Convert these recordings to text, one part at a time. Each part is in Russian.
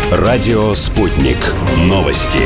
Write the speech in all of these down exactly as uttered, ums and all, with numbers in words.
Радио «Спутник». Новости.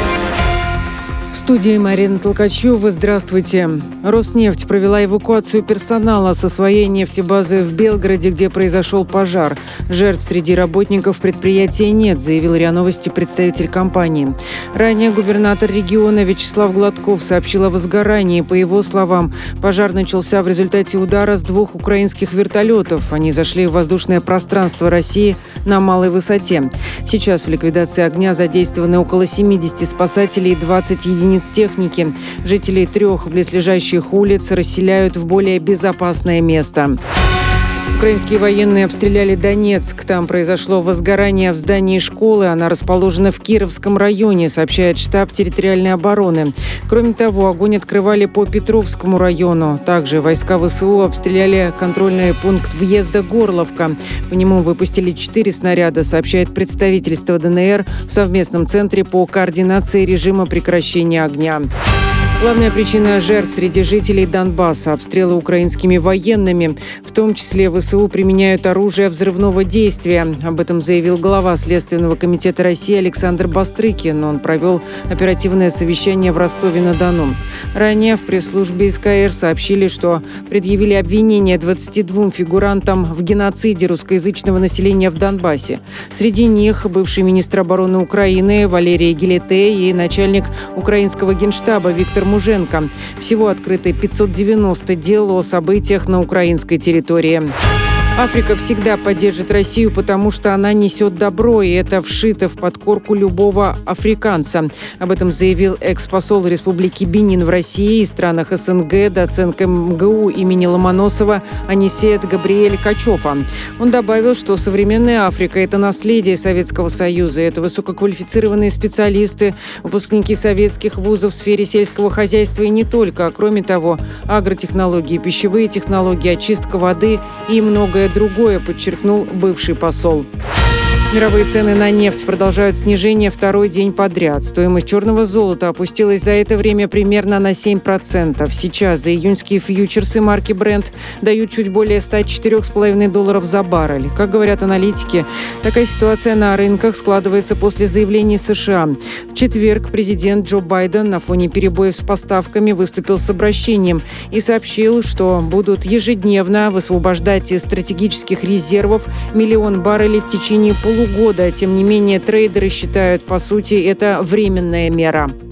В студии Марина Толкачева. Здравствуйте. Роснефть провела эвакуацию персонала со своей нефтебазы в Белгороде, где произошел пожар. Жертв среди работников предприятия нет, заявил РИА Новости представитель компании. Ранее губернатор региона Вячеслав Гладков сообщил о возгорании. По его словам, пожар начался в результате удара с двух украинских вертолетов. Они зашли в воздушное пространство России на малой высоте. Сейчас в ликвидации огня задействованы около семидесяти спасателей и двадцать единиц техники. Жителей трех близлежащих улиц расселяют в более безопасное место. Украинские военные обстреляли Донецк. Там произошло возгорание в здании школы. Она расположена в Кировском районе, сообщает штаб территориальной обороны. Кроме того, огонь открывали по Петровскому району. Также войска ВСУ обстреляли контрольный пункт въезда Горловка. По нему выпустили четыре снаряда, сообщает представительство ДНР в совместном центре по координации режима прекращения огня. Главная причина жертв среди жителей Донбасса – обстрелы украинскими военными. В том числе ВСУ применяют оружие взрывного действия. Об этом заявил глава Следственного комитета России Александр Бастрыкин. Он провел оперативное совещание в Ростове-на-Дону. Ранее в пресс-службе СКР сообщили, что предъявили обвинения двадцати двум фигурантам в геноциде русскоязычного населения в Донбассе. Среди них бывший министр обороны Украины Валерий Гелетей и начальник украинского генштаба Виктор Муженко. Всего открыты пятьсот девяносто дел о событиях на украинской территории. Африка всегда поддержит Россию, потому что она несет добро, и это вшито в подкорку любого африканца. Об этом заявил экс-посол Республики Бенин в России и странах СНГ, доцент МГУ имени Ломоносова Анисет Габриэль Качофа. Он добавил, что современная Африка – это наследие Советского Союза, это высококвалифицированные специалисты, выпускники советских вузов в сфере сельского хозяйства и не только, а кроме того, агротехнологии, пищевые технологии, очистка воды и многое другое, подчеркнул бывший посол. Мировые цены на нефть продолжают снижение второй день подряд. Стоимость черного золота опустилась за это время примерно на семь процентов. Сейчас за июньские фьючерсы марки Brent дают чуть более ста четырёх с половиной долларов за баррель. Как говорят аналитики, такая ситуация на рынках складывается после заявлений США. В четверг президент Джо Байден на фоне перебоев с поставками выступил с обращением и сообщил, что будут ежедневно высвобождать из стратегических резервов миллион баррелей в течение полугода. года. Тем не менее, трейдеры считают, по сути, это временная мера.